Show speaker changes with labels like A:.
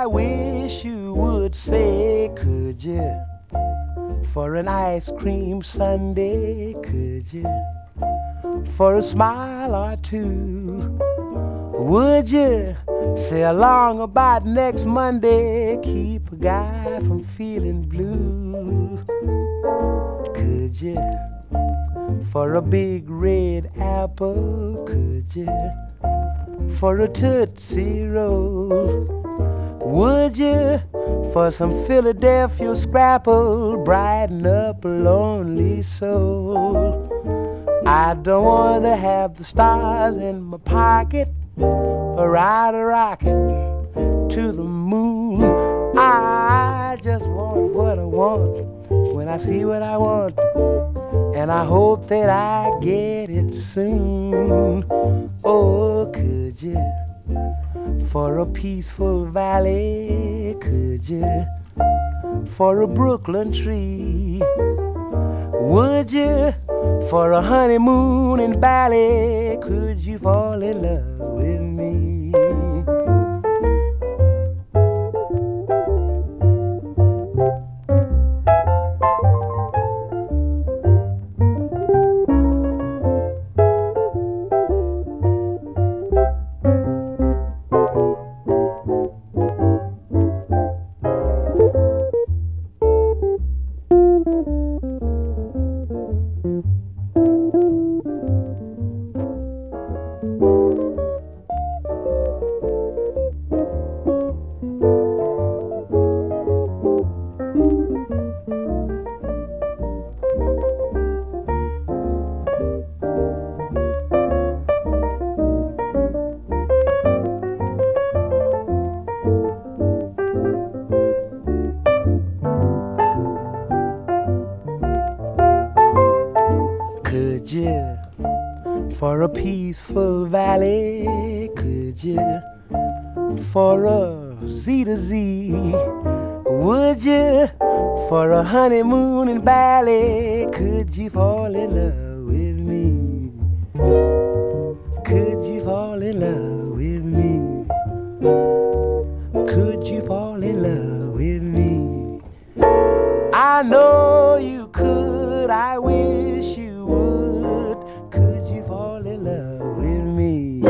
A: I wish you would say, could you? For an ice cream sundae, could you? For a smile or two, would you? Say along about next Monday, keep a guy from feeling blue. Could you? For a big red apple, could you? For a Tootsie Roll, would you? For some Philadelphia scrapple, brighten up a lonely soul. I don't want to have the stars in my pocket or ride a rocket to the moon. I just want what I want when I see what I want, and I hope that I get it soon. Oh, could you? For a peaceful valley, could you? For a Brooklyn tree, would you? For a honeymoon in Bali, could you fall in love with me? Could you? For a peaceful valley, could you? For a Z to Z, would you? For a honeymoon in Bali, could you fall in love with me? Could you fall in love with me? Could you fall in love with me? I know you could, I wish you would. Could you fall in love with me?